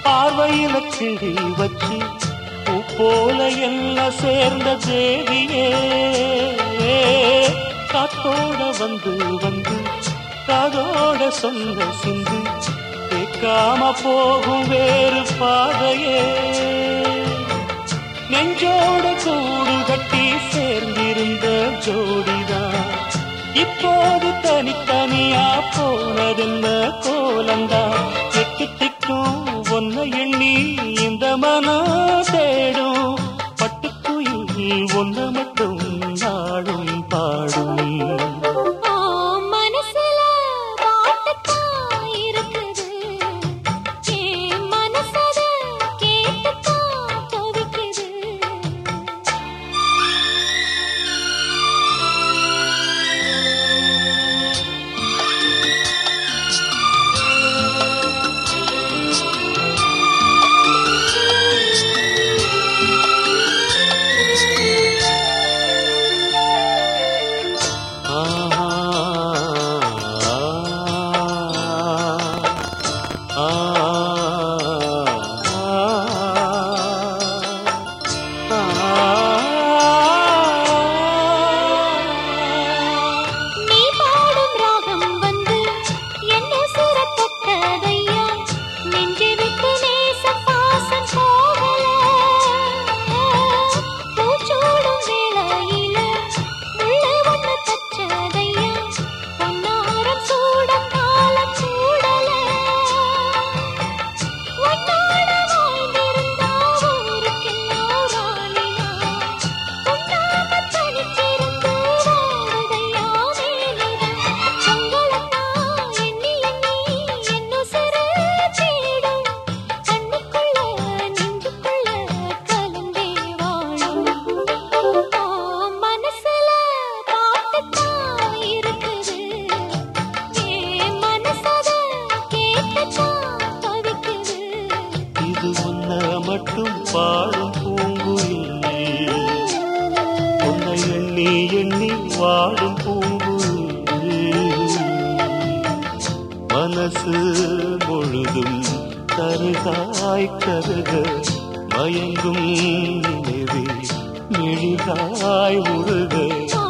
பார்வையில கிழி வச்சு பூ போல என்ன சேர்ந்த தேவியே காத்தோட வந்து வந்து காதோட சொன்ன சிந்து கேட்காம போகும் வேறு பாதையே நெஞ்சோட கூடு கட்டி சேர்ந்திருந்த ஜோடிதான் இப்போது தனித்தனியா போனதென்ன கோலந்தா எட்டு திக்கும் ஒன்ன எண்ணி இந்த மனம் தேடும் பட்டுக்குயில் ஒன்ன மட்டும் நாடும் பாடும் மட்டும் பாடும் பூங்குயில் உன்னை எண்ணி எண்ணி வாடும் பூங்குயில் மனசு முழுதும் கருகாய் கருக மயங்கும் நினைவே மிழிகாய் உருக